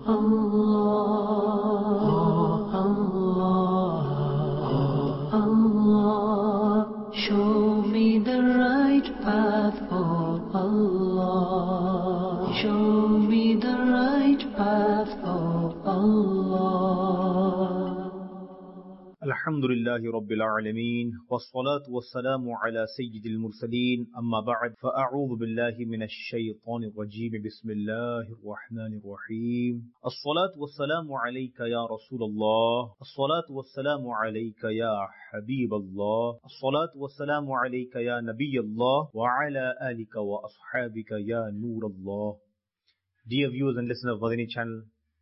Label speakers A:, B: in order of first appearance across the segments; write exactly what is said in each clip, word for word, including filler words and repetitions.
A: Allah, Allah, Allah, show me the right path, oh Allah, show me the right path, oh Allah.
B: Alhamdulillahi Rabbil Alameen, wassalatu wassalamu ala Sayyidil Mursaleen, amma ba'd, fa'a'udhu billahi minash shaytanir rajeem, bismillahir rahmanir rahim. As-salatu wassalamu alayka ya Rasulallah, as-salatu wassalamu alayka ya Habiballah, as-salatu wassalamu alayka ya Nabiyallah, wa ala alika wa ashabika ya Noorallah. Dear viewers and listeners of Madani channel,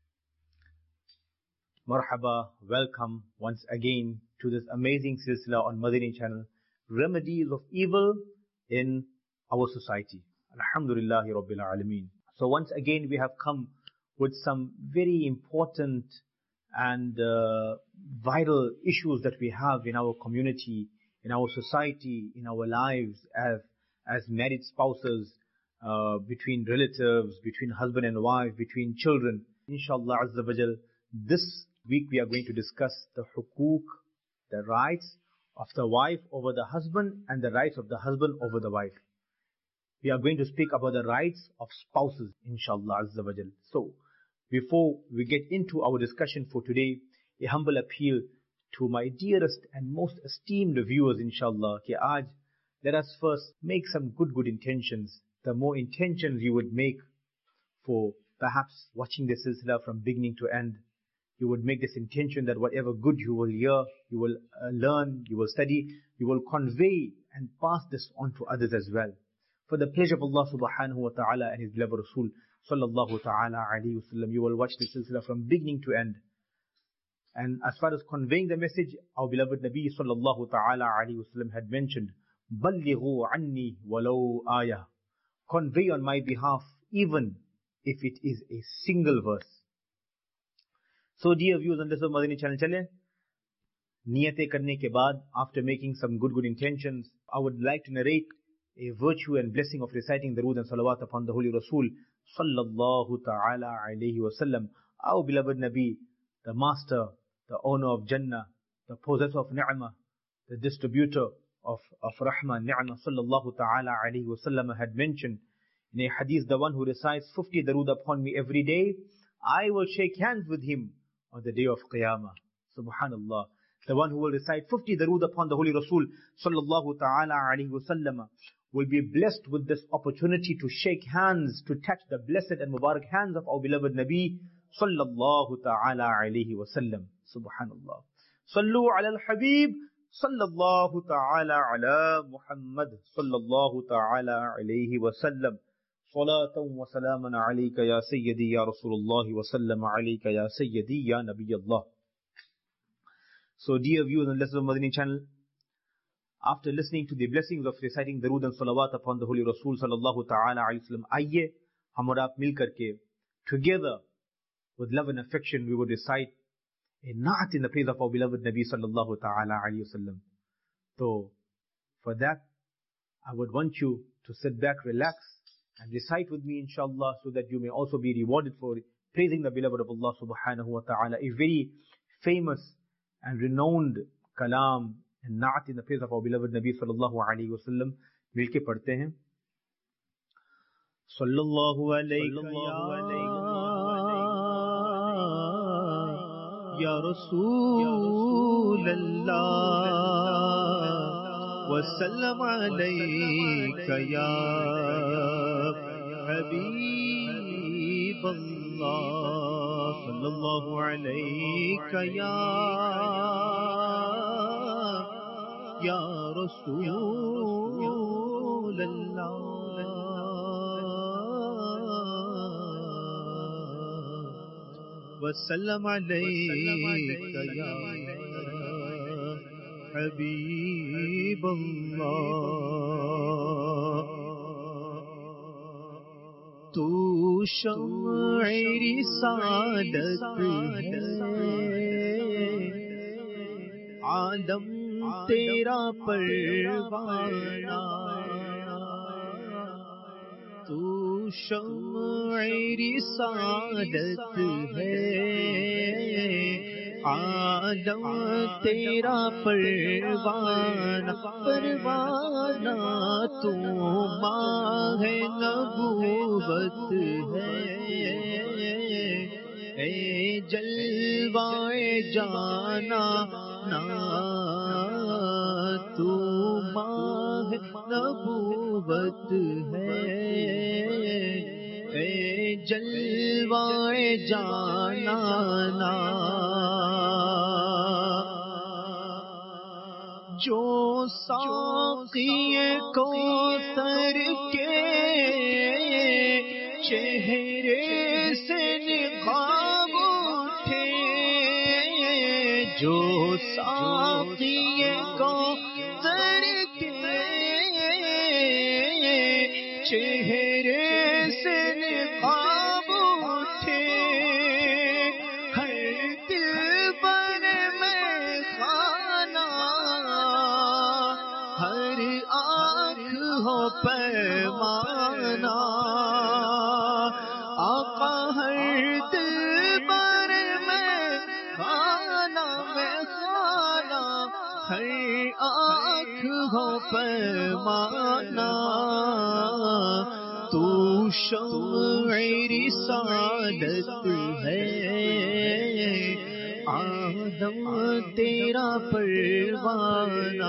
B: Marhaba, welcome once again to this amazing silsila on Madani channel, remedies of evil in our society. Alhamdulillahi Rabbil Alameen. So once again we have come with some very important and uh, vital issues that we have in our community, in our society, in our lives as, as married spouses, uh, between relatives, between husband and wife, between children. Inshallah Azza wa Jal, this week we are going to discuss the hukuk, the rights of the wife over the husband and the rights of the husband over the wife. We are going to speak about the rights of spouses, inshallah Azza wa Jal. So, before we get into our discussion for today, a humble appeal to my dearest and most esteemed viewers, inshallah, ki aaj, let us first make some good good intentions. The more intentions you would make for perhaps watching this silsila from beginning to end, you would make this intention that whatever good you will hear, you will uh, learn, you will study, you will convey and pass this on to others as well. For the pleasure of Allah subhanahu wa ta'ala and His beloved Rasul sallallahu ta'ala alayhi wa sallam, you will watch this silsila from beginning to end. And as far as conveying the message, our beloved Nabi sallallahu ta'ala alayhi wa sallam had mentioned, بَلِّغُوا عَنِّي وَلَوْ آيَةً, convey on my behalf even if it is a single verse. So dear viewers and listeners of Madani channel, chale, niyate karne ke baad, after making some good good intentions, I would like to narrate a virtue and blessing of reciting the Durood and Salawat upon the Holy Rasul sallallahu ta'ala alayhi wa sallam, our beloved Nabi, the master, the owner of Jannah, the possessor of ni'mah, the distributor of, of rahmah, ni'mah, sallallahu ta'ala alayhi wa sallam, had mentioned in a hadith, the one who recites fifty Durood upon me every day, I will shake hands with him on the day of Qiyamah. Subhanallah. The one who will recite fifty Durood upon the Holy Rasul sallallahu ta'ala alayhi wa sallam will be blessed with this opportunity to shake hands, to touch the blessed and Mubarak hands of our beloved Nabi sallallahu ta'ala alayhi wa sallam. Subhanallah. Sallu ala al-Habib sallallahu ta'ala ala Muhammad sallallahu ta'ala alayhi wa sallam. صلاة وسلاما عليك يا سيدي يا رسول الله وسلم عليك يا سيدي يا نبي الله. So dear viewers and listeners of Madani channel, after listening to the blessings of reciting Durood and Salawat upon the Holy Rasul sallallahu ta'ala alayhi wa sallam, aaiye hum aur aap mil karke, together with love and affection, we would recite a naat in the praise of our beloved Nabi sallallahu ta'ala alayhi wa sallam. So for that, I would want you to sit back, relax, and recite with me inshallah, so that you may also be rewarded for praising the beloved of Allah subhanahu wa ta'ala. A very famous and renowned kalam and naat in the praise of our beloved Nabi sallallahu alayhi wa sallam. Milke padhte hain. Sallallahu alayka ya Rasul Allah, wa sallam alayka ya Habib Allah, sallallahu alayka ya ya Rasul Allah, wa sallam alayka ya Habib Allah. تو شمع رسالت ہے، عالم تیرا پروانہ، تو شمع رسالت ہے، عالم تیرا پروانہ پروانہ، تو ماہ نبوت ہے، اے جلوائے جانا نا، تو ماہ نبوت ہے، اے جلوائے جانا نا، جو ساقی کوثر کے چہرے سے نقاب اٹھے، جو ساقی کوثر کے چہرے سے نقاب اٹھے، ہر دل پر میں خانہ، ہر آنکھ ہو پیمانہ، آقا ہر دل پر میں خانہ میں خانہ، ہر آنکھ ہو پیمانہ، تو شمع رسالت ہے، آدم تیرا پروانہ،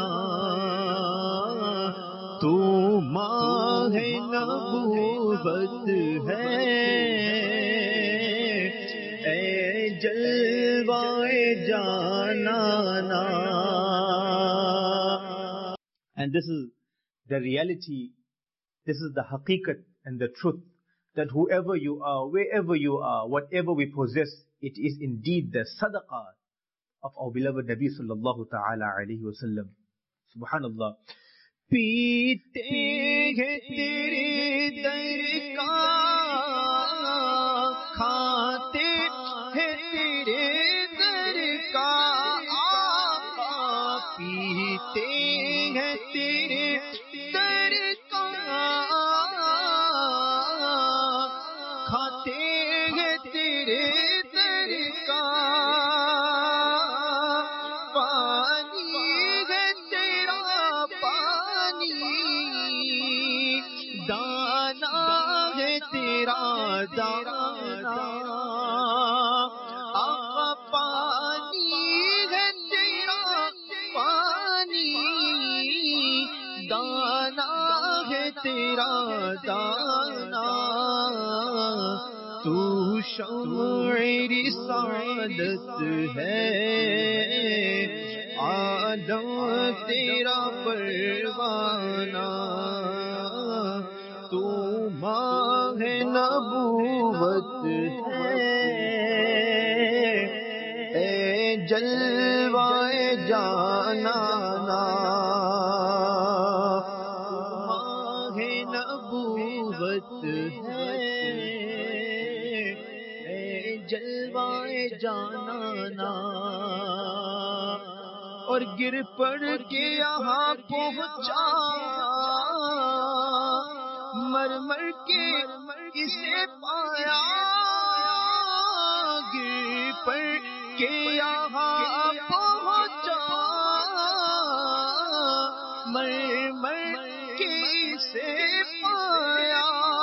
B: تو ماہ نبوت ہے، اے جلوائے جانانا. And this is the reality, this is the haqiqat and the truth, that whoever you are, wherever you are, whatever we possess, it is indeed the sadaqah of our beloved Nabi sallallahu ta'ala alayhi wa sallam. Subhanallah. پیتے ہیں تیرے در کا، کھاتے ہیں تیرے در کا، آقا پیتے ہیں تیرے در کا، کھاتے ہیں تیرے در کا، پانی ہے تیرا پانی، دانا ہے تیرا دانا، آقا پانی ہے تیرا پانی، دانا ہے تیرا دانا، تو شمع رسالت ہے، عالم تیرا پروانہ، تو ماہ نبوت ہے، اے جلوائے جانانا، ماہ نبوت ہے، اے جلوائے جانانا. اور گر پڑ کے یہاں پہنچا، مر مر کے اسے پایا، گر پڑ کے یہاں پہنچا، مر مر کے اسے پایا،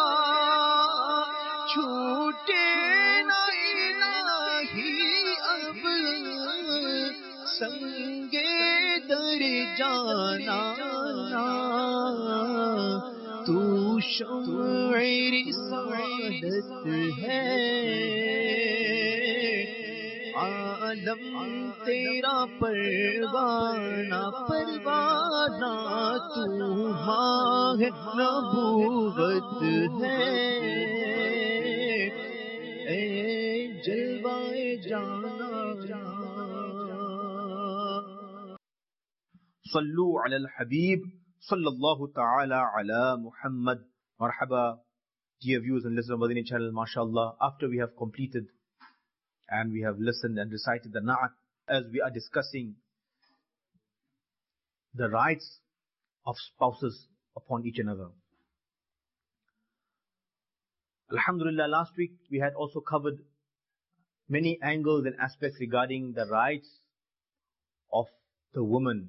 B: چھوٹے نہ الہی اب سنگے در جانا، تو شمع رسالت ہے، عالم تیرا پروانہ پروانہ، تو ماہ نبوت ہے، اے جلوائے جانا. صلو علی الحبیب صلی اللہ تعالی علی Muhammad. Marhaba, dear viewers and listeners of Madani channel, mashallah. After we have completed and we have listened and recited the Na'at, as we are discussing the rights of spouses upon each another. Alhamdulillah, last week we had also covered many angles and aspects regarding the rights of the woman,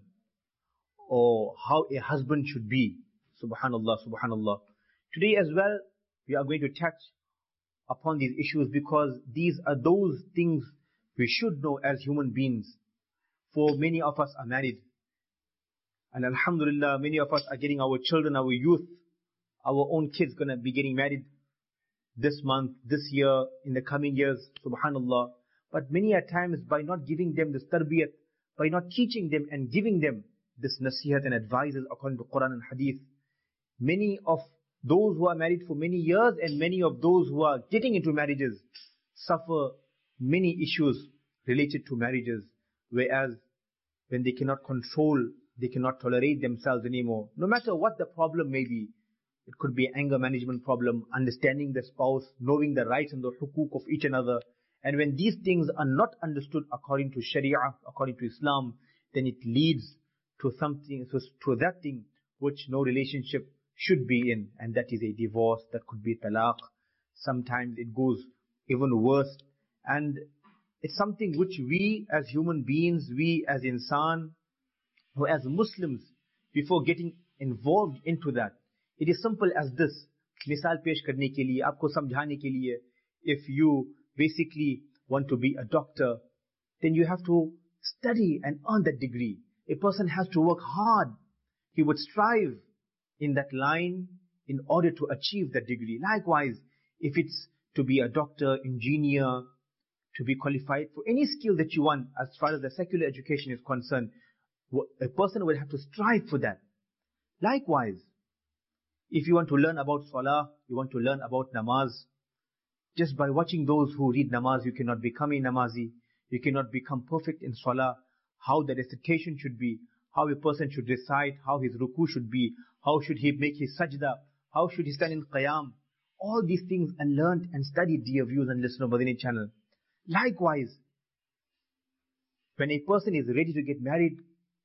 B: or how a husband should be. Subhanallah, subhanallah. Today as well, we are going to touch upon these issues, because these are those things we should know as human beings. For many of us are married, and alhamdulillah, many of us are getting our children, our youth, our own kids going to be getting married this month, this year, in the coming years, subhanallah. But many a times, by not giving them this tarbiyat, by not teaching them and giving them this nasihat and advices according to Quran and Hadith, many of those who are married for many years and many of those who are getting into marriages suffer many issues related to marriages, whereas when they cannot control, they cannot tolerate themselves anymore, no matter what the problem may be. It could be anger management problem, understanding the spouse, knowing the rights and the hukuk of each another. And when these things are not understood according to Sharia, according to Islam, then it leads to something, to, to that thing which no relationship should be in, and that is a divorce. That could be talaq. Sometimes it goes even worse, and it's something which we as human beings, we as insan, or as Muslims, before getting involved into that, it is simple as this. Misal pesh karne ke liye, aapko samjhane ke liye, if you basically want to be a doctor, then you have to study and earn that degree. A person has to work hard. He would strive in that line in order to achieve that degree. Likewise, if it's to be a doctor, engineer, to be qualified for any skill that you want, as far as the secular education is concerned, a person will have to strive for that. Likewise, if you want to learn about salah, you want to learn about namaz, just by watching those who read namaz, you cannot become a namazi, you cannot become perfect in salah, how the recitation should be, how a person should recite, how his ruku should be, how should he make his sajda, how should he stand in qiyam. All these things are learned and studied, dear viewers and listeners of Madani channel. Likewise, when a person is ready to get married,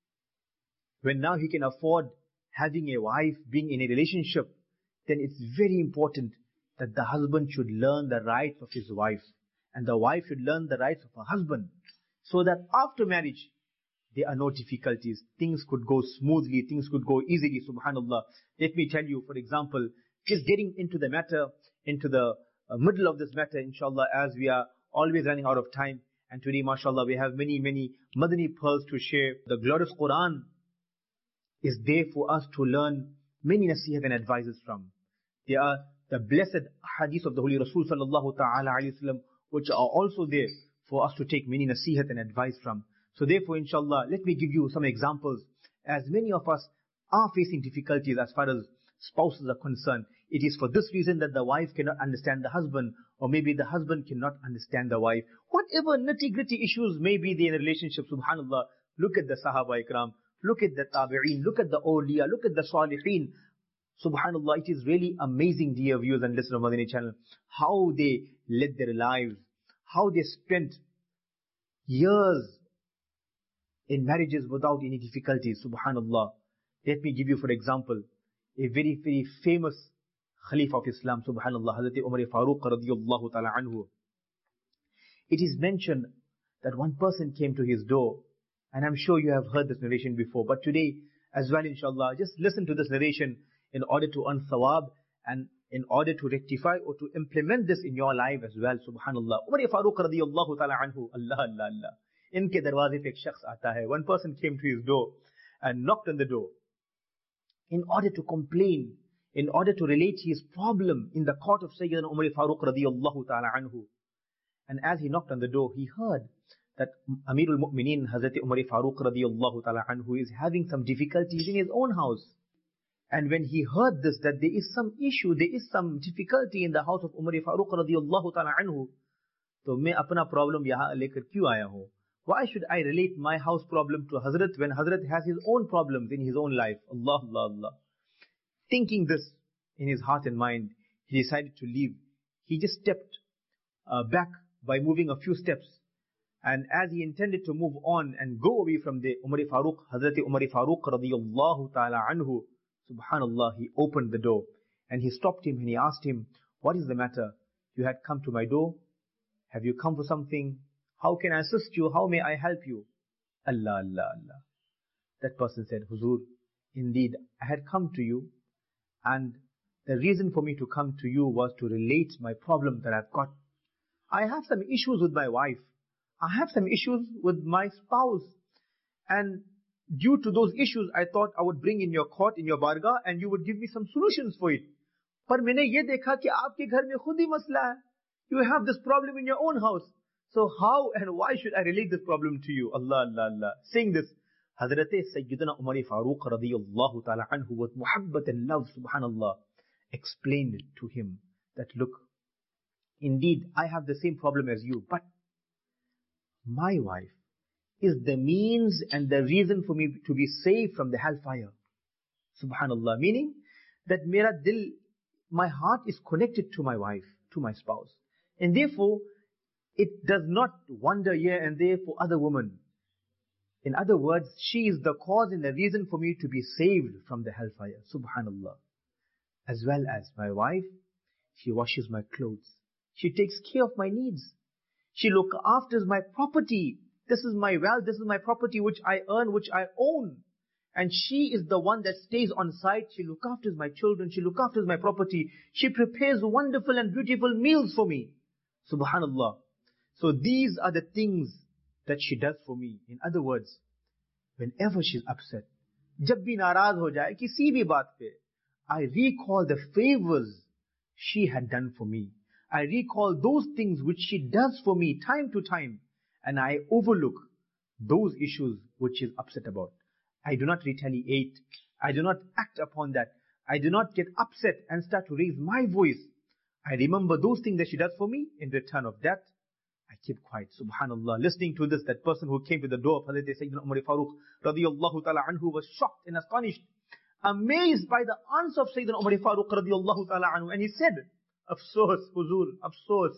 B: when now he can afford having a wife, being in a relationship, then it's very important that the husband should learn the rights of his wife, and the wife should learn the rights of her husband, so that after marriage, there are no difficulties. Things could go smoothly, things could go easily, subhanallah. Let me tell you, for example, just getting into the matter, into the uh, middle of this matter, inshallah, as we are always running out of time. And today, mashallah, we have many, many Madani pearls to share. The glorious Quran is there for us to learn many nasihat and advices from. There are the blessed hadith of the Holy Rasul sallallahu ta'ala alayhi wa sallam, which are also there for us to take many nasihat and advice from. So therefore, inshallah, let me give you some examples. As many of us are facing difficulties as far as spouses are concerned, it is for this reason that the wife cannot understand the husband, or maybe the husband cannot understand the wife. Whatever nitty-gritty issues may be there in a relationship, subhanallah, look at the Sahaba Ikram, look at the Tabi'een, look at the Awliya, look at the Salihin. Subhanallah, it is really amazing, dear viewers and listeners of Madani channel, how they led their lives, how they spent years in marriages without any difficulties, subhanallah. Let me give you, for example, a very, very famous Khalifa of Islam, subhanallah, Hazrat Umar Farooq radiyallahu ta'ala anhu. It is mentioned that one person came to his door, and I'm sure you have heard this narration before, but today as well, inshallah, just listen to this narration in order to earn thawab and in order to rectify or to implement this in your life as well, subhanallah. Umar Farooq radiyallahu ta'ala anhu, Allah, Allah, Allah. Inke darwaze pe ek shakhs aata hai. One person came to his door and knocked on the door in order to complain, in order to relate his problem in the court of Sayyidina Umar Farooq radiyallahu ta'ala anhu. And as he knocked on the door, he heard that Amirul Mu'mineen Hazrat Umar Farooq radiyallahu ta'ala anhu is having some difficulties in his own house. And when he heard this, that there is some issue, there is some difficulty in the house of Umar Farooq radiyallahu ta'ala anhu, to main apna problem yahan lekar kyun aaya hu? Why should I relate my house problem to Hazrat when Hazrat has his own problems in his own life? Allah, Allah, Allah. Thinking this in his heart and mind, he decided to leave. He just stepped uh, back by moving a few steps. And as he intended to move on and go away from the Umar Farooq, Hazrat Umar Farooq radiyallahu ta'ala anhu, subhanallah, he opened the door and he stopped him and he asked him, What is the matter? You had come to my door. Have you come for something? How can I assist you? How may I help you? Allah, Allah, Allah. That person said, Huzur, indeed, I had come to you, and the reason for me to come to you was to relate my problem that I've got. I have some issues with my wife. I have some issues with my spouse. And due to those issues, I thought I would bring in your court, in your bargah, and you would give me some solutions for it. पर मैंने ये देखा कि आपके घर में खुद ही मसला है. You have this problem in your own house. So how and why should I relate this problem to you? Allah, Allah, Allah. Saying this, Hazrat Sayyidina Umar Farooq radiyallahu ta'ala anhu with muhabbat and love, subhanallah, explained to him that, look, indeed, I have the same problem as you, but my wife is the means and the reason for me to be saved from the hellfire. Subhanallah. Meaning that mera dil, my heart is connected to my wife, to my spouse. And therefore, it does not wander here and there for other women. In other words, she is the cause and the reason for me to be saved from the hellfire. Subhanallah. As well as my wife, she washes my clothes. She takes care of my needs. She looks after my property. This is my wealth, this is my property which I earn, which I own. And she is the one that stays on site. She looks after my children. She looks after my property. She prepares wonderful and beautiful meals for me. Subhanallah. So these are the things that she does for me. In other words, whenever she's upset, jab bhi naraz ho jaye, kisi bhi baat pe, I recall the favors she had done for me. I recall those things which she does for me time to time. And I overlook those issues which she's upset about. I do not retaliate. I do not act upon that. I do not get upset and start to raise my voice. I remember those things that she does for me. In return of that, I keep quiet. Subhanallah. Listening to this, that person who came to the door of Hazrat Sayyidina Umar Farooq radiyallahu ta'ala anhu was shocked and astonished, amazed by the answer of Sayyidina Umar Farooq radiyallahu ta'ala anhu. And he said, Afsos, Huzur, Afsos.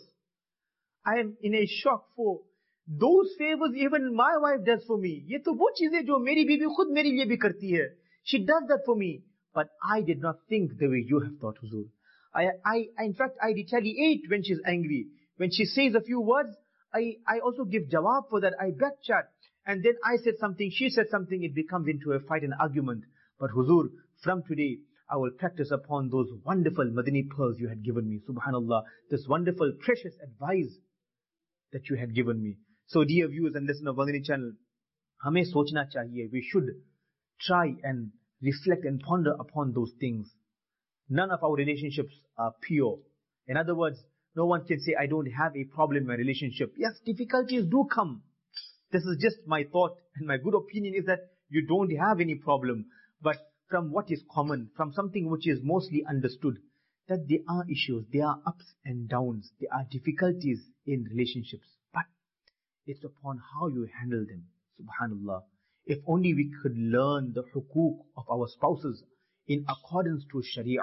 B: I am in a shock for those favors even my wife does for me. Ye to wo cheezein jo meri bibi khud mere liye bhi karti hai. She does that for me. But I did not think the way you have thought, Huzur. I, I, in fact, I retaliate when she's angry. When she says a few words, I, I also give jawab for that. I backchat. And then I said something, she said something, it becomes into a fight and argument. But Huzur, from today, I will practice upon those wonderful Madani pearls you had given me. Subhanallah. This wonderful, precious advice that you had given me. So dear viewers and listeners of Madani channel, hame sochna chahiye. We should try and reflect and ponder upon those things. None of our relationships are pure. In other words, no one can say, I don't have a problem in my relationship. Yes, difficulties do come. This is just my thought, and my good opinion is that you don't have any problem. But from what is common, from something which is mostly understood, that there are issues, there are ups and downs, there are difficulties in relationships. But it's upon how you handle them. Subhanallah. If only we could learn the hukuk of our spouses in accordance to Sharia,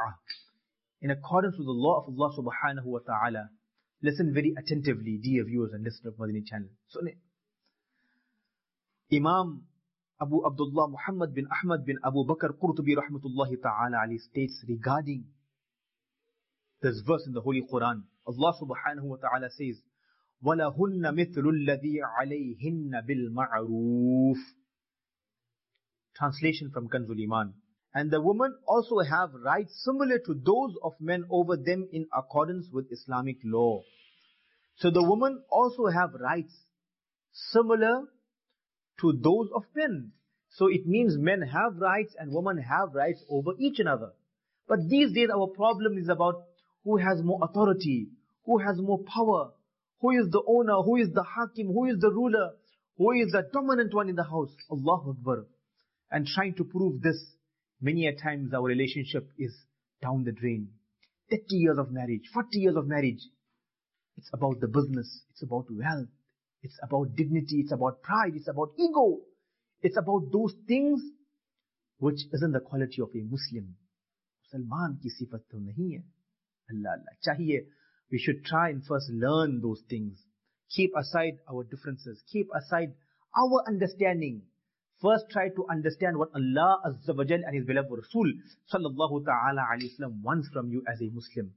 B: in accordance with the law of Allah subhanahu wa ta'ala. Listen very attentively, dear viewers and listeners of Madani channel. So, Imam Abu Abdullah Muhammad bin Ahmad bin Abu Bakr Qurtubi rahmatullahi ta'ala ali states regarding this verse in the Holy Quran. Allah subhanahu wa ta'ala says, وَلَهُنَّ مِثْلُ الَّذِي عَلَيْهِنَّ بِالْمَعْرُوفِ. Translation from Kanzul Iman. And the women also have rights similar to those of men over them in accordance with Islamic law. So the women also have rights similar to those of men. So it means men have rights and women have rights over each another. But these days our problem is about who has more authority, who has more power, who is the owner, who is the hakim, who is the ruler, who is the dominant one in the house. Allahu Akbar. And trying to prove this, many a times our relationship is down the drain. thirty years of marriage, forty years of marriage. It's about the business, it's about wealth, it's about dignity, it's about pride, it's about ego. It's about those things which isn't the quality of a Muslim. Musalman ki sifat to nahi hai. Allah Allah. Chahiye, we should try and first learn those things. Keep aside our differences. Keep aside our understanding. First try to understand what Allah Azza wa Jal and His beloved Rasul Sallallahu Ta'ala Alayhi Wasallam wants from you as a Muslim.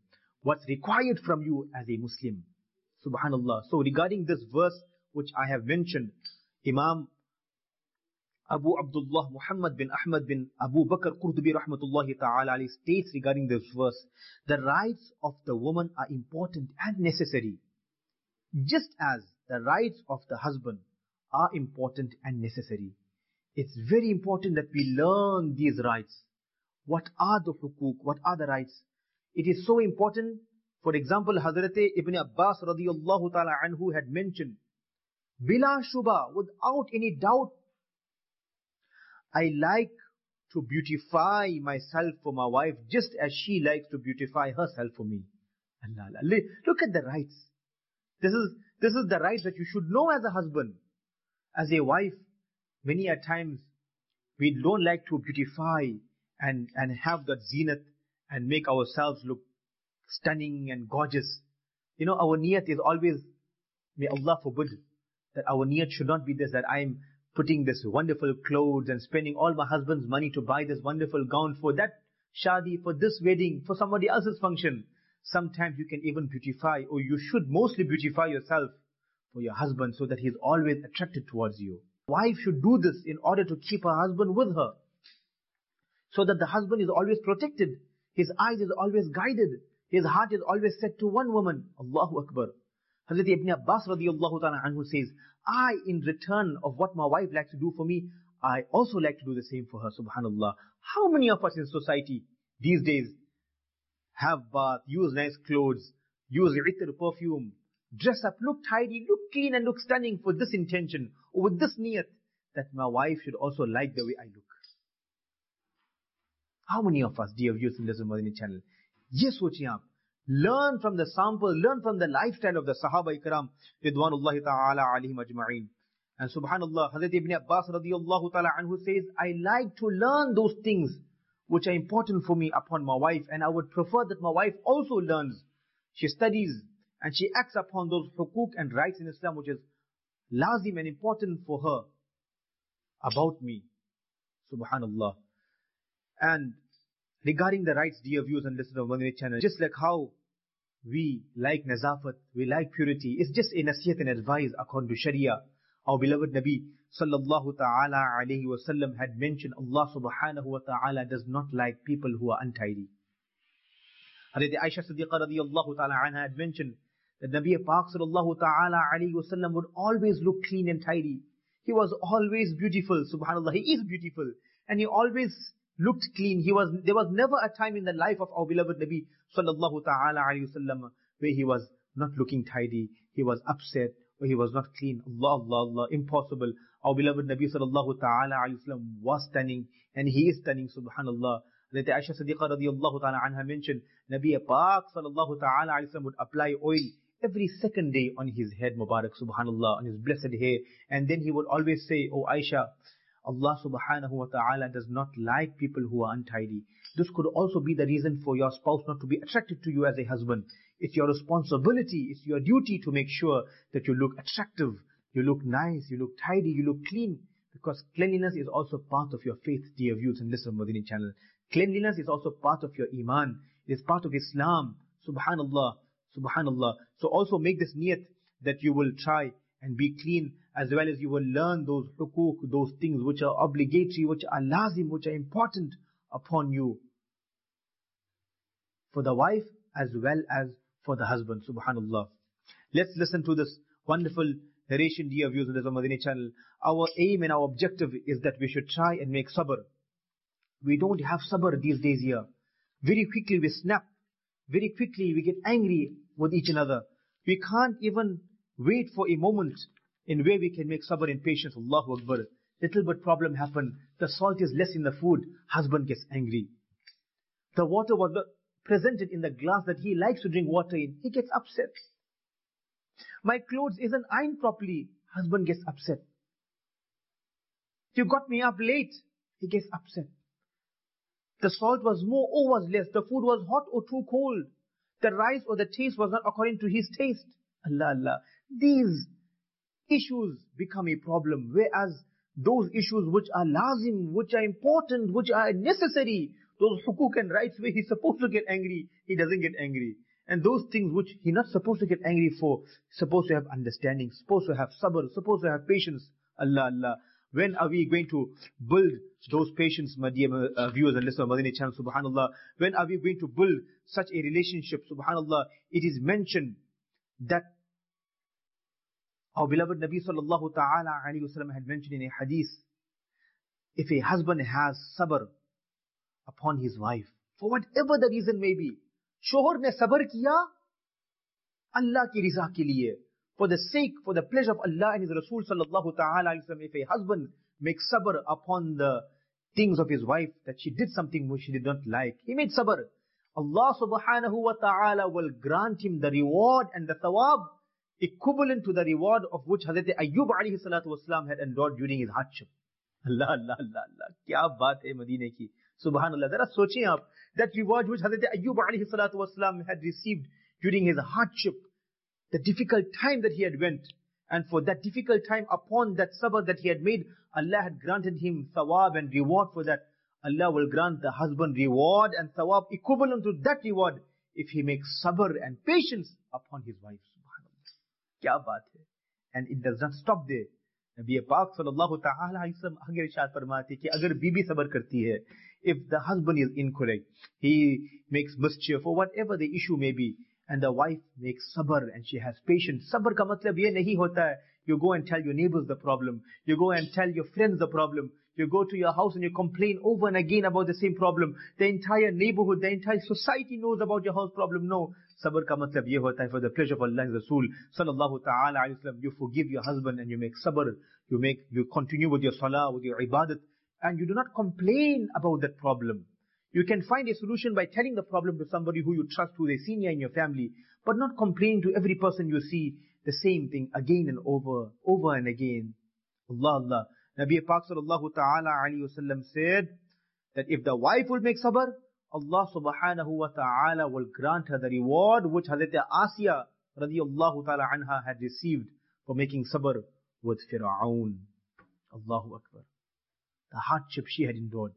B: what's required from you as a Muslim. Subhanallah. So regarding this verse which I have mentioned, Imam Abu Abdullah Muhammad bin Ahmad bin Abu Bakr Qurtubi rahmatullahi ta'ala alayhi states regarding this verse, the rights of the woman are important and necessary, just as the rights of the husband are important and necessary. It's very important that we learn these rights. What are the hukuk? What are the rights? It is so important. For example, Hazrat Ibn Abbas radiyallahu ta'ala anhu had mentioned, Bila shubha, without any doubt, I like to beautify myself for my wife just as she likes to beautify herself for me. Allah, Allah. Look at the rights. This is, this is the rights that you should know as a husband. As a wife, many a times we don't like to beautify and, and have that zenith and make ourselves look stunning and gorgeous. You know, our niyat is always, may Allah forbid, that our niyat should not be this, that I'm putting this wonderful clothes and spending all my husband's money to buy this wonderful gown for that shadi, for this wedding, for somebody else's function. Sometimes you can even beautify, or you should mostly beautify yourself for your husband so that he's always attracted towards you. Wife should do this in order to keep her husband with her, so that the husband is always protected, his eyes is always guided, his heart is always set to one woman. Allahu Akbar. Hazrat Ibn Abbas radiyallahu ta'ala anhu says, I, in return of what my wife likes to do for me, I also like to do the same for her. Subhanallah. How many of us in society these days have bath, use nice clothes, use itr, perfume, dress up, look tidy, look clean and look stunning for this intention, or with this niyat, that my wife should also like the way I look. How many of us, dear viewers in this Madani channel, yes, sochiye aap, learn from the sample, learn from the lifestyle of the Sahaba Ikram, Ridwanullahi ta'ala alayhim ajma'in. And subhanallah, Hazrat Ibn Abbas radiyallahu ta'ala anhu says, I like to learn those things which are important for me upon my wife, and I would prefer that my wife also learns. She studies and she acts upon those hukuk and rights in Islam which is lazim and important for her about me. Subhanallah. And regarding the rights, dear viewers and listeners of Madani channel, just like how we like nazafat, we like purity, it's just a nasihat and advice according to Sharia. Our beloved Nabi sallallahu ta'ala alayhi wa sallam had mentioned, Allah subhanahu wa ta'ala does not like people who are untidy. Hazrat Aisha Siddiqa radiyallahu ta'ala anha had mentioned that Nabi Pak sallallahu ta'ala alayhi wa sallam would always look clean and tidy. He was always beautiful, subhanallah, he is beautiful, and he always looked clean. He was, there was never a time in the life of our beloved Nabi sallallahu ta'ala alayhi wa sallam where he was not looking tidy, he was upset, or he was not clean. Allah, Allah, Allah, impossible. Our beloved Nabi sallallahu ta'ala alayhi wa sallam was stunning, and he is stunning, subhanallah. That Aisha Siddiqa radiyallahu ta'ala anha mentioned, Nabi Pak sallallahu ta'ala alayhi wa sallam would apply oil every second day on his head, Mubarak, subhanallah, on his blessed hair. And then he would always say, Oh Aisha, Allah subhanahu wa ta'ala does not like people who are untidy. This could also be the reason for your spouse not to be attracted to you as a husband. It's your responsibility, it's your duty to make sure that you look attractive, you look nice, you look tidy, you look clean. Because cleanliness is also part of your faith, dear viewers and listeners of Madani channel. Cleanliness is also part of your iman. It is part of Islam. Subhanallah, subhanallah. So also make this niyat that you will try and be clean, as well as you will learn those hukuk, those things which are obligatory, which are lazim, which are important upon you, for the wife as well as for the husband. Subhanallah. Let's listen to this wonderful narration, dear viewers of the Madani channel. Our aim and our objective is that we should try and make sabr. We don't have sabr these days here. Very quickly we snap. Very quickly we get angry with each another. We can't even wait for a moment in where we can make sabr and patience. Allahu Akbar. Little bit problem happen. The salt is less in the food. Husband gets angry. The water was presented in the glass that he likes to drink water in. He gets upset. My clothes isn't ironed properly. Husband gets upset. You got me up late. He gets upset. The salt was more or was less. The food was hot or too cold. The rice or the taste was not according to his taste. Allah, Allah. These issues become a problem, whereas those issues which are lazim, which are important, which are necessary, those hukuk and rights where he's supposed to get angry, he doesn't get angry. And those things which he's not supposed to get angry for, supposed to have understanding, supposed to have sabr, supposed to have patience. Allah, Allah. When are we going to build those patience, my dear uh, viewers and listeners of Madani channel, subhanallah? When are we going to build such a relationship, subhanallah? It is mentioned that our beloved Nabi sallallahu ta'ala alayhi wa sallam had mentioned in a hadith, if a husband has sabr upon his wife, for whatever the reason may be, shohar ne sabr kiya, Allah ki riza ke liye, for the sake, for the pleasure of Allah and His Rasul sallallahu ta'ala alayhi wa sallam, if a husband makes sabr upon the things of his wife, that she did something which she did not like, he made sabr, Allah subhanahu wa ta'ala will grant him the reward and the thawab equivalent to the reward of which Hazrat Ayyub alayhi salatu wasalam had endured during his hardship. Allah, Allah, Allah, Allah. Kya baat hai Madine ki. Subhanallah. Zara sochein aap, that reward which Hazrat Ayyub alayhi salatu wasalam had received during his hardship, the difficult time that he had went, and for that difficult time upon that sabr that he had made, Allah had granted him thawab and reward for that. Allah will grant the husband reward and thawab equivalent to that reward if he makes sabr and patience upon his wife. Subhanallah. Kya baat hai. And it does not stop there. Nabi Pak sallallahu ta'ala alayhi wa sallam agar irshad farmate ki agar bibi sabr karti hai, if the husband is incorrect, he makes mischief or whatever the issue may be, and the wife makes sabr and she has patience. Sabr ka matlab ye nahi hota hai, you go and tell your neighbors the problem, you go and tell your friends the problem, you go to your house and you complain over and again about the same problem. The entire neighborhood, the entire society knows about your house problem. No. Sabr ka matlab ye hota hai, for the pleasure of Allah and Rasul sallallahu ta'ala alayhi wa sallam, you forgive your husband and you make sabr, you make, you continue with your salah, with your ibadat, and you do not complain about that problem. You can find a solution by telling the problem to somebody who you trust, who is a senior in your family, but not complaining to every person you see the same thing again and over, over and again. Allah, Allah. Nabi Pak sallallahu ta'ala alayhi wa sallam said that if the wife will make sabr, Allah subhanahu wa ta'ala will grant her the reward which Hazrat Asiya radiyallahu ta'ala anha had received for making sabr with Fir'aun. Allahu Akbar. The hardship she had endured.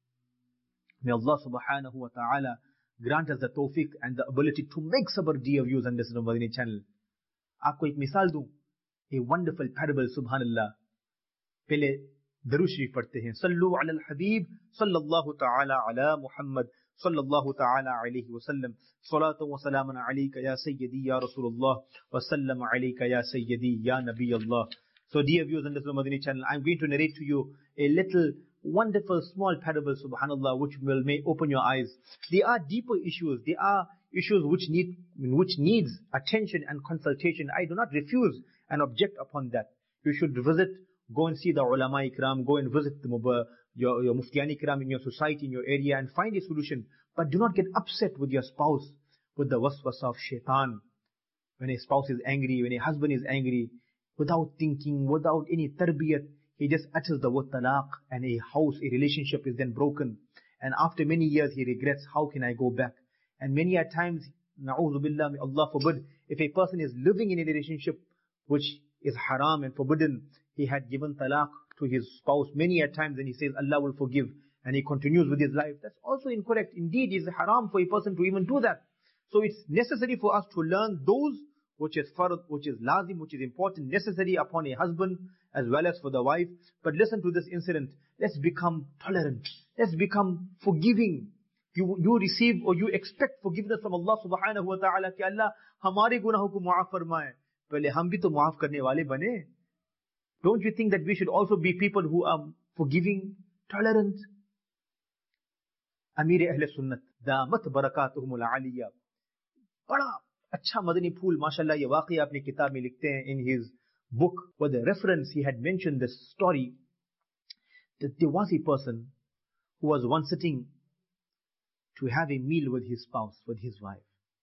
B: May Allah subhanahu wa ta'ala grant us the tawfiq and the ability to make sabr, dear viewers and listeners of Madani channel. Aapko ek misal दूं, a wonderful parable, subhanallah. पहले दरूद शरीफ पढ़ते हैं. सल्लु अलल हबीब सल्लल्लाहु ताला अला मुहम्मद सल्लल्लाहु ताला अलैहि वसल्लम सलातु व सलाmun अलैका या सय्यदी या रसूलुल्लाह व सल्लम अलैका या सय्यदी या नबी अल्लाह. So dear viewers and listeners of Madani channel, I'm going to narrate to you a little wonderful small parable, subhanallah, which will may open your eyes. There are deeper issues. There are issues which need which needs attention and consultation. I do not refuse and object upon that. You should visit. Go and see the ulama ikram, go and visit the, your, your muftiyani ikram in your society, in your area, and find a solution. But do not get upset with your spouse, with the waswasa of shaitan. When a spouse is angry, when a husband is angry, without thinking, without any tarbiyat, he just utters the word talaq, and a house, a relationship is then broken. And after many years, he regrets, how can I go back? And many a times, na'udhu billah, may Allah forbid, if a person is living in a relationship which is haram and forbidden, he had given talaq to his spouse many a times, and he says Allah will forgive, and he continues with his life. That's also incorrect. Indeed, it is haram for a person to even do that. So it's necessary for us to learn those which is fard, which is lazim, which is important, necessary upon a husband as well as for the wife. But listen to this incident. Let's become tolerant. Let's become forgiving. You, you receive or you expect forgiveness from Allah subhanahu wa ta'ala कि Allah हमारे गुनाहों को माफ फरमाए. पहले हम भी तो माफ करने वाले बने. Don't you think that we should also be people who are forgiving, tolerant? Amir Ahle Sunnat, Damat Barakatuhumul Aliyah. Bada अच्छा मदनी फूल माशाल्लाह ये वाकई अपनी किताब में लिखते हैं in his book with the reference he had mentioned this story that there was a person who was once sitting to have a meal with his spouse, with his wife.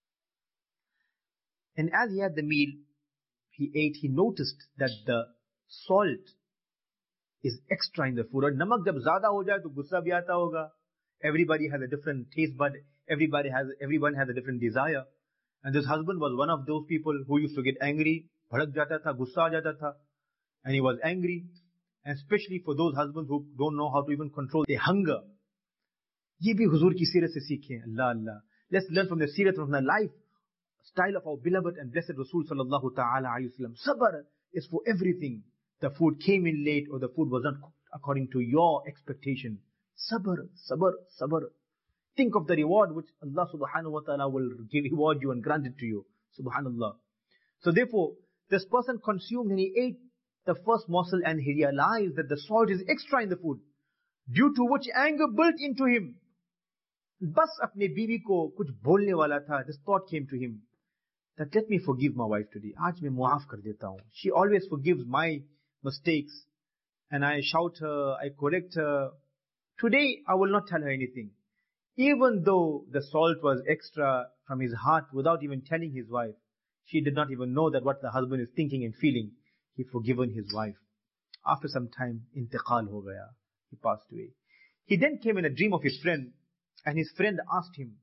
B: And as he had the meal, he ate, he noticed that the salt is extra in the food. और नमक जब ज़्यादा हो जाए तो गुस्सा भी आता होगा. Everybody has a different taste bud. Everybody has, everyone has a different desire. And this husband was one of those people who used to get angry, भड़क जाता था, गुस्सा आ जाता था. And he was angry. And especially for those husbands who don't know how to even control their hunger. ये भी हुजूर की सीरत से सीखें. Allah, Allah. Let's learn from the seerah, from the life style of our beloved and blessed Rasul sallallahu ta'ala alayhi wa sallam. Sabr is for everything. The food came in late or the food was not cooked according to your expectation. Sabr, sabr, sabr. Think of the reward which Allah subhanahu wa ta'ala will give, reward you and grant it to you. Subhanallah. So therefore, this person consumed and he ate the first morsel and he realized that the salt is extra in the food, due to which anger built into him. Bas apne biwi ko kuch bolne wala tha. This thought came to him that let me forgive my wife today. Aaj main muaf kar deta hu. She always forgives my mistakes and I shout her, I correct her. Today I will not tell her anything. Even though the salt was extra from his heart without even telling his wife, she did not even know that what the husband is thinking and feeling. He forgiven his wife. After some time, intiqal ho gaya. He passed away. He then came in a dream of his friend, and his friend asked him,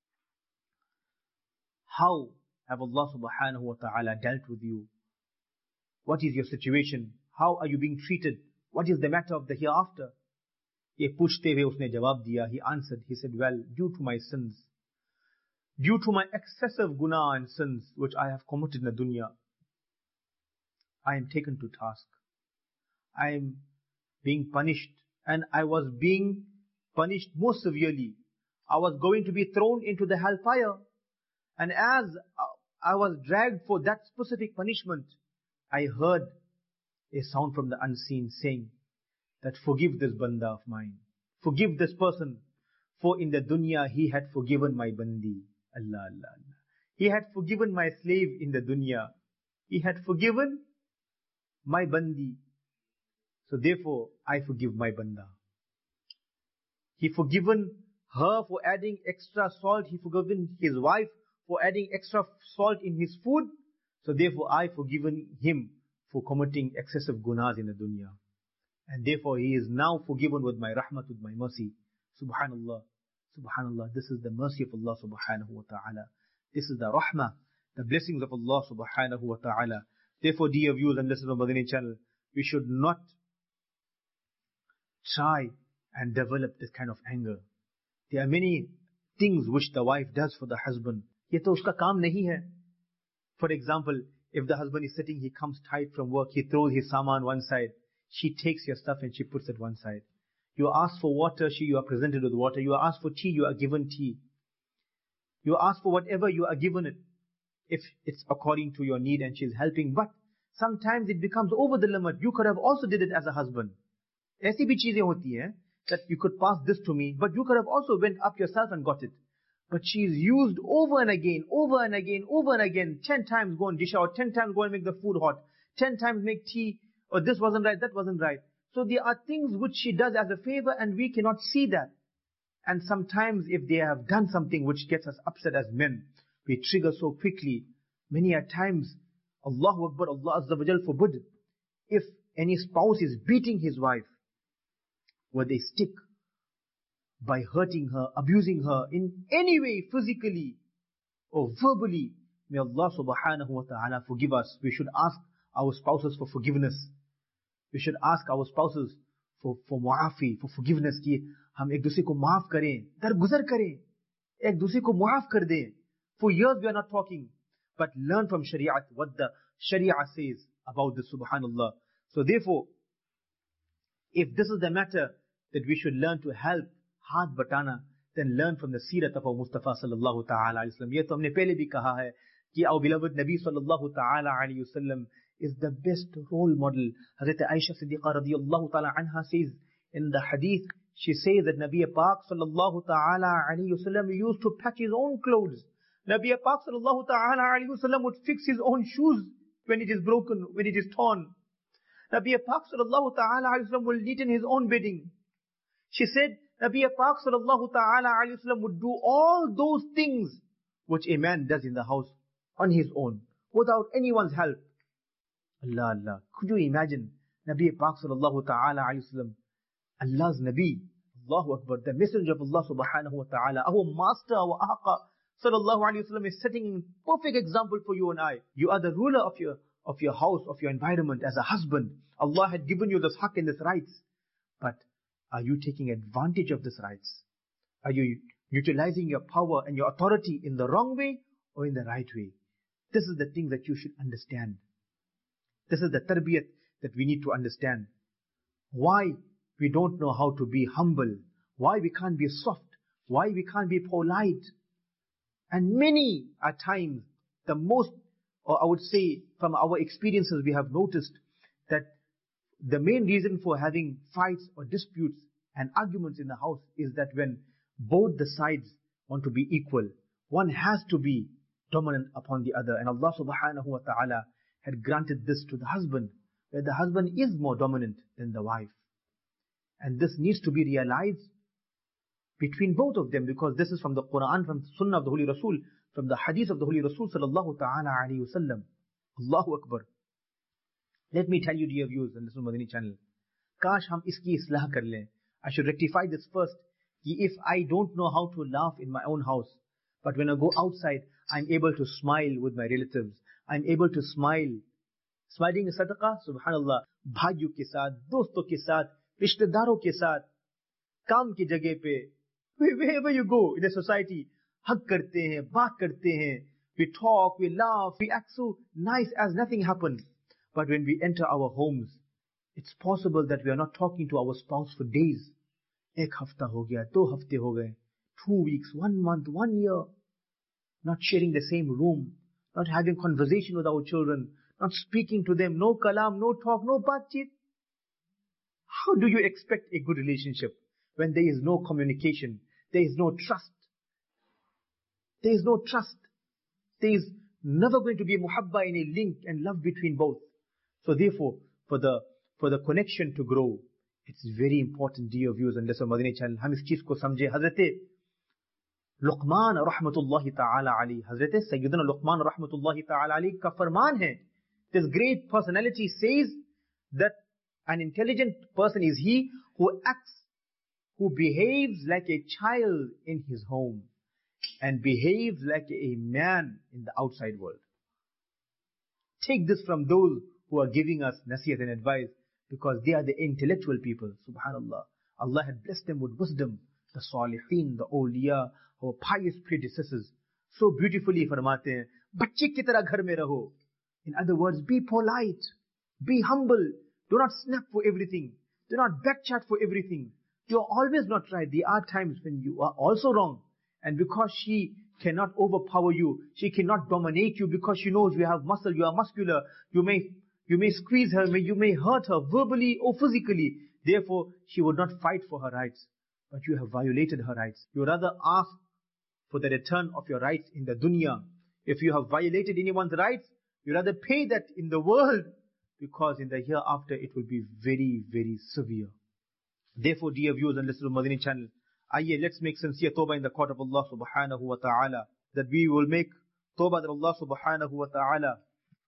B: how have Allah subhanahu wa ta'ala dealt with you? What is your situation? How are you being treated? What is the matter of the hereafter? Ye puchte hue usne jawab diya. He answered, he said, well, due to my sins, due to my excessive guna and sins which I have committed in the dunya, I am taken to task. I am being punished, and I was being punished more severely. I was going to be thrown into the hellfire. And as I was dragged for that specific punishment, I heard a sound from the unseen saying that forgive this banda of mine. Forgive this person. For in the dunya he had forgiven my bandi. Allah, Allah, Allah. He had forgiven my slave in the dunya. He had forgiven my bandi. So therefore, I forgive my banda. He forgiven her for adding extra salt. He forgiven his wife for adding extra salt in his food. So therefore, I forgiven him for committing excessive gunas in the dunya. And therefore, he is now forgiven with my rahmat, with my mercy. Subhanallah. Subhanallah. This is the mercy of Allah subhanahu wa ta'ala. This is the rahmah, the blessings of Allah subhanahu wa ta'ala. Therefore, dear viewers and listeners of Madani channel, we should not try and develop this kind of anger. There are many things which the wife does for the husband. Ye to uska kaam nahi hai. For example, if the husband is sitting, he comes tired from work, he throws his saman one side. She takes your stuff and she puts it one side. You ask for water, she, you are presented with water. You ask for tea, you are given tea. You ask for whatever, you are given it. If it's according to your need and she's helping. But sometimes it becomes over the limit. You could have also did it as a husband. Aisi bhi cheezein hoti hain that you could pass this to me, but you could have also went up yourself and got it. But she is used over and again, over and again, over and again. Ten times go and dish out, ten times go and make the food hot, ten times make tea, or this wasn't right, that wasn't right. So there are things which she does as a favor and we cannot see that. And sometimes if they have done something which gets us upset as men, we trigger so quickly. Many a times, Allahu Akbar, Allah Azza wa Jal forbid, if any spouse is beating his wife with a stick, by hurting her, abusing her in any way, physically or verbally, may Allah subhanahu wa ta'ala forgive us. We should ask our spouses for forgiveness. We should ask our spouses for, for muafi, for forgiveness, ki hum ek dusre ko maaf kare, darguzar kare, ek dusre ko maaf kar de. For years we are not talking, but learn from Shariat what the Sharia says about this, subhanallah. So therefore, if this is the matter that we should learn to help हाथ बटाना, then learn from the seerat of our Mustafa sallallahu ta'ala alayhi wa sallam. ये तो हमने पहले भी कहा है कि our beloved Nabi sallallahu ta'ala alayhi wa sallam is the best role model. Hazrat Aisha Siddiqa radiyallahu ta'ala anha says in the hadith, she says that Nabi Pak sallallahu ta'ala alayhi wa sallam used to patch his own clothes. Nabi Pak sallallahu ta'ala alayhi wa sallam would fix his own shoes when it is broken, when it is torn. Nabi Pak sallallahu ta'ala alayhi wa sallam will neaten his own bedding. She said, Nabi Pak sallallahu ta'ala alayhi wa sallam would do all those things which a man does in the house on his own, without anyone's help. Allah, Allah. Could you imagine Nabi Pak sallallahu ta'ala alayhi wa sallam, Allah's Nabi, Allahu Akbar, the messenger of Allah subhanahu wa ta'ala, our master, our Aqa sallallahu alayhi wa sallam is setting a perfect example for you and I. You are the ruler of your, of your house, of your environment as a husband. Allah had given you this haqq and this rights. But are you taking advantage of these rights? Are you utilizing your power and your authority in the wrong way or in the right way? This is the thing that you should understand. This is the tarbiyat that we need to understand. Why we don't know how to be humble, why we can't be soft, why we can't be polite. And many a times, the most, or I would say from our experiences, we have noticed that the main reason for having fights or disputes and arguments in the house is that when both the sides want to be equal, one has to be dominant upon the other. And Allah subhanahu wa ta'ala had granted this to the husband, where the husband is more dominant than the wife. And this needs to be realized between both of them, because this is from the Quran, from the Sunnah of the Holy Rasul, from the Hadith of the Holy Rasul sallallahu ta'ala alayhi wa sallam. Allahu Akbar. Let me tell you, dear viewers, and listen to Madani channel, Kash hum iski islah kar le. I should rectify this first. If I don't know how to laugh in my own house, but when I go outside, I'm able to smile with my relatives. I'm able to smile. Smiling is sadaqah, subhanallah. Bhaiyo ke saath, dosto ke saath, rishtedaro ke saath, kaam ki jagah pe, wherever you go in a society, hug karte hain, baat karte hain, we talk, we laugh, we act so nice as nothing happened. But when we enter our homes, it's possible that we are not talking to our spouse for days. Ek hafta ho gaya, do hafte ho gaye, two weeks, one month, one year. Not sharing the same room, not having conversation with our children, not speaking to them, no kalam, no talk, no baatcheet. How do you expect a good relationship when there is no communication, there is no trust? There is no trust. There is never going to be muhabba in a link and love between both. So therefore, for the for the connection to grow, it's very important, dear viewers and listeners of Madani channel. हम इस चीज को समझे. Hazrat Luqman rahmatullahi ta'ala ali, Hazrat Sayyidina Luqman rahmatullahi ta'ala ali ka farman hai. This great personality says that an intelligent person is he who acts, who behaves like a child in his home and behaves like a man in the outside world. Take this from those who are giving us nasiyat and advice, because they are the intellectual people. Subhanallah. Allah had blessed them with wisdom. The Salihin, the awliya, our pious predecessors, so beautifully farmate hain, bachche ki tarah ghar mein raho. In other words, be polite, be humble, do not snap for everything, do not backchat for everything. You are always not right. There are times when you are also wrong. And because she cannot overpower you, she cannot dominate you, because she knows you have muscle, you are muscular, you may you may squeeze her, you may hurt her verbally or physically. Therefore, she would not fight for her rights. But you have violated her rights. You rather ask for the return of your rights in the dunya. If you have violated anyone's rights, you rather pay that in the world, because in the hereafter it will be very, very severe. Therefore, dear viewers and listeners of Madani channel, aye, let's make sincere tawbah in the court of Allah subhanahu wa ta'ala, that we will make tawbah that Allah subhanahu wa ta'ala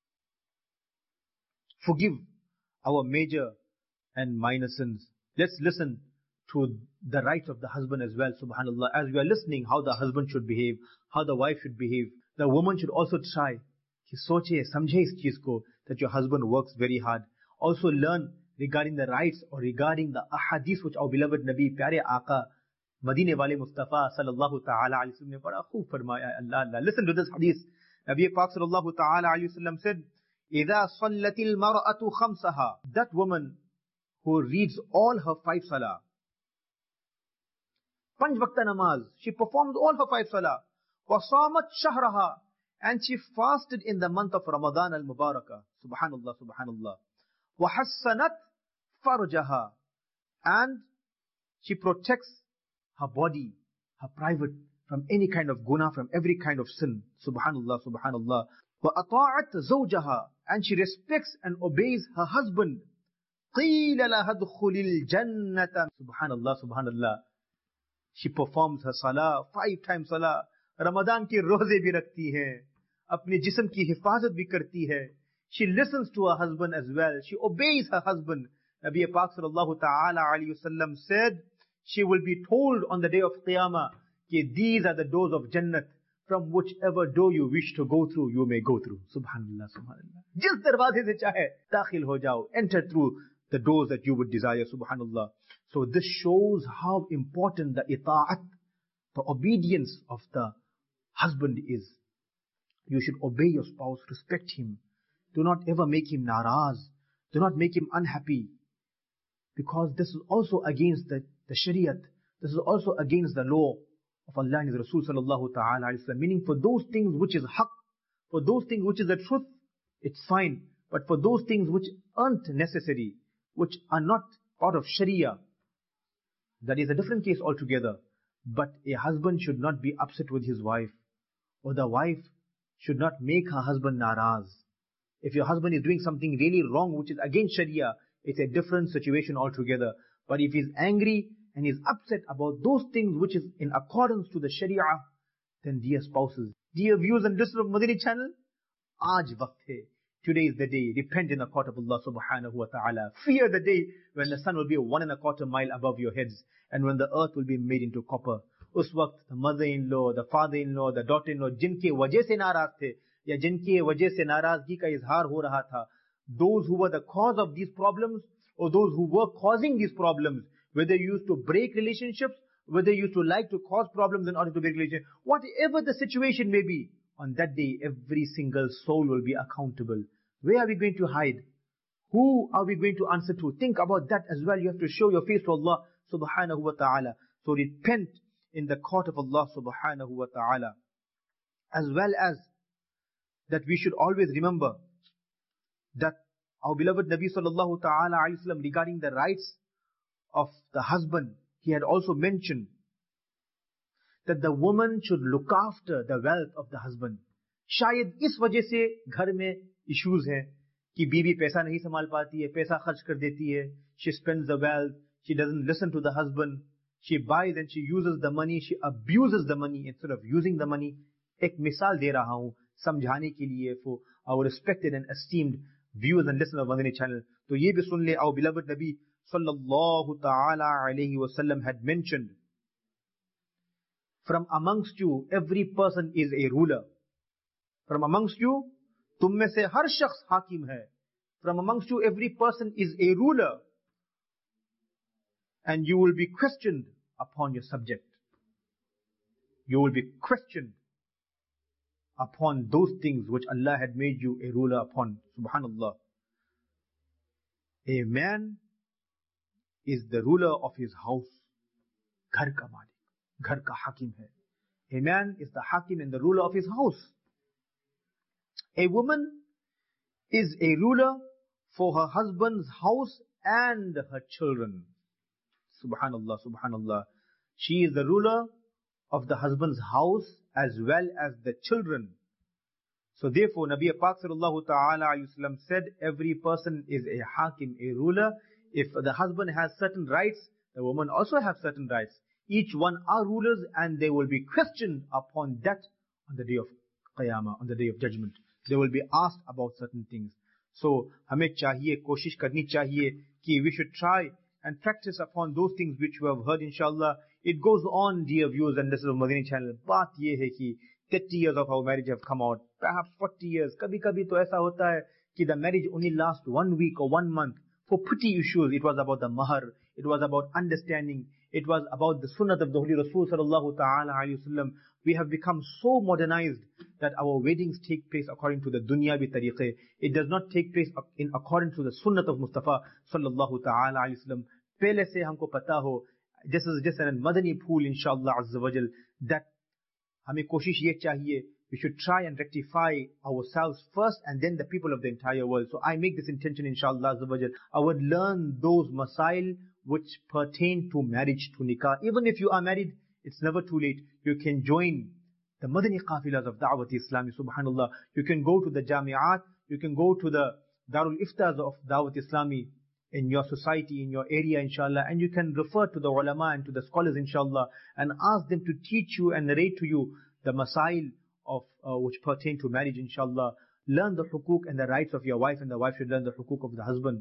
B: forgive our major and minor sins. Let's listen to the rights of the husband as well, subhanallah. As we are listening how the husband should behave, how the wife should behave, the woman should also try ki soche, samjhe is cheez ko, that your husband works very hard. Also learn regarding the rights or regarding the ahadith which our beloved Nabi, pyare Aqa, Madine wale Mustafa sallallahu ta'ala alayhi wa sallam ne bada khoob farmaya. Allah Allah. Listen to this hadith. Nabi Pak sallallahu ta'ala alayhi wa sallam said, إِذَا صَلَّتِ الْمَرْأَةُ خَمْسَهَا. That woman who reads all her five salah, Panj Vakta Namaz, she performed all her five salah. وَصَامَتْ شَهْرَهَا. And she fasted in the month of Ramadan al-Mubarakah. Subhanallah, subhanallah. وَحَسَّنَتْ فَرْجَهَا. And she protects her body, her private, from any kind of guna, from every kind of sin. Subhanallah, subhanallah. وَأَطَاعَتْ زَوْجَهَا. And she respects and obeys her husband. قِيلَ لَهَا ادْخُلِ الْجَنَّةَ. Subhanallah, subhanallah. She performs her salah, five times salah. Ramadan ki roze bhi rakhti hai. Apne jism ki hifazat bhi karti hai. She listens to her husband as well. She obeys her husband. Nabi Pak sallallahu ta'ala alayhi wa sallam said, she will be told on the day of Qiyamah, कि these are the doors of Jannat, from whichever door you wish to go through, you may go through. Subhanallah, subhanallah. Jis darwaze se chahe, dakhil ho jao, enter through the doors that you would desire. Subhanallah. So this shows how important the ita'at, the obedience of the husband is. You should obey your spouse, respect him. Do not ever make him naraz. Do not make him unhappy. Because this is also against the, the Shariat. This is also against the law of Allah and His Rasul sallallahu ta'ala alayhi wa sallam. Meaning for those things which is haqq, for those things which is the truth, it's fine. But for those things which aren't necessary, which are not part of Sharia, that is a different case altogether. But a husband should not be upset with his wife, or the wife should not make her husband naraz. If your husband is doing something really wrong, which is against Sharia, it's a different situation altogether. But if he's angry and he's upset about those things which is in accordance to the Sharia, then dear spouses, dear viewers and listeners of Madani channel, aaj waqt hai. Today is the day. Repent in the court of Allah subhanahu wa ta'ala. Fear the day when the sun will be one and a quarter mile above your heads, and when the earth will be made into copper. Us waqt, the mother-in-law, the father-in-law, the daughter-in-law, jinke wajah se naraz the, ya jinke wajah se narazgi ka izhar ho raha tha, those who were the cause of these problems, or those who were causing these problems, whether you used to break relationships, whether you used to like to cause problems in order to break relationships, whatever the situation may be, on that day, every single soul will be accountable. Where are we going to hide? Who are we going to answer to? Think about that as well. You have to show your face to Allah subhanahu wa ta'ala. So repent in the court of Allah subhanahu wa ta'ala. As well as that we should always remember that our beloved Nabi sallallahu ta'ala alayhi wa sallam, regarding the rights of the husband, he had also mentioned that the woman should look after the wealth of the husband. शायद इस वजह से घर में issues हैं कि बीवी पैसा नहीं संभाल पाती है, पैसा खर्च कर देती है. She spends the wealth, she doesn't listen to the husband, she buys and she uses the money, she abuses the money instead of using the money. एक मिसाल दे रहा हूँ समझाने के लिए for our respected and esteemed viewers and listeners of Madani channel. तो ये भी सुन ले, our beloved Nabi sallallahu ta'ala alayhi wa sallam had mentioned, from amongst you, every person is a ruler. From amongst you, तुम में से हर शख्स हाकिम है. From amongst you, every person is a ruler. And you will be questioned upon your subject. You will be questioned upon those things which Allah had made you a ruler upon. Subhanallah. A man is the ruler of his house. Ghar ka malik. Ghar ka hakim hai. A man is the hakim and the ruler of his house. A woman is a ruler for her husband's house and her children. Subhanallah, subhanallah. She is the ruler of the husband's house as well as the children. So therefore, Nabi Pak sallallahu ta'ala alayhi wa sallam said, every person is a hakim, a ruler. If the husband has certain rights, the woman also has certain rights. Each one are rulers, and they will be questioned upon that on the day of Qiyamah, on the day of judgment. They will be asked about certain things. So, हमें चाहिए, कोशिश करनी चाहिए कि we should try and practice upon those things which we have heard, inshallah. It goes on, dear viewers and listeners of Madani channel. बात ये है कि thirty years of our marriage have come out, perhaps forty years. कभी कभी तो ऐसा होता है कि the marriage only lasts one week or one month. For petty issues, it was about the mahar, it was about understanding, it was about the sunnah of the Holy Rasul sallallahu ta'ala alayhi wa sallam. We have become so modernized that our weddings take place according to the dunyavi tariqe. It does not take place in accordance to the sunnah of Mustafa sallallahu ta'ala alayhi wa sallam. Pehle se humko pata ho, this is just a madani pool, inshallah azza wa jal, that hame koshish ye chahiye, we should try and rectify ourselves first and then the people of the entire world. So I make this intention, inshallah azza wa jal. I would learn those masail which pertain to marriage, to nikah. Even if you are married, it's never too late. You can join the Madani Qafilas of Da'wat Islami, subhanallah. You can go to the Jami'at, you can go to the Darul Iftaz of Da'wat Islami in your society, in your area, inshallah, and you can refer to the ulama and to the scholars, inshallah, and ask them to teach you and narrate to you the masail of uh, which pertain to marriage, inshallah. Learn the hukuk and the rights of your wife, and the wife should learn the hukuk of the husband.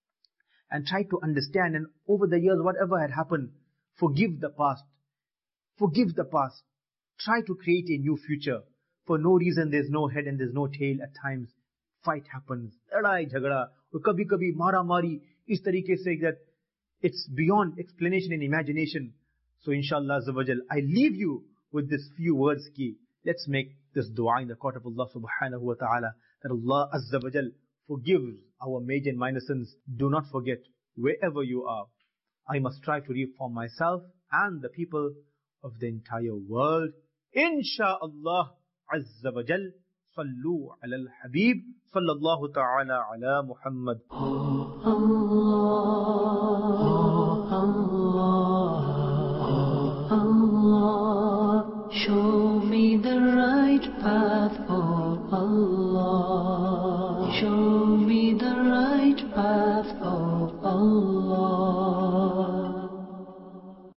B: And try to understand, and over the years, whatever had happened, forgive the past. Forgive the past. Try to create a new future. For no reason, there's no head and there's no tail at times. Fight happens. Ladai jhagda. Or kabhi kabhi mara mari. Is tarike se that it's beyond explanation and imagination. So inshallah azza wa jal, I leave you with this few words ki, let's make this dua in the court of Allah subhanahu wa ta'ala, that Allah Azza wa Jal forgives our major and minor sins. Do not forget, wherever you are, I must strive to reform myself and the people of the entire world. Insha'Allah Azza wa Jal. Sallu ala al-Habib. Sallallahu ta'ala ala Muhammad.
A: Allah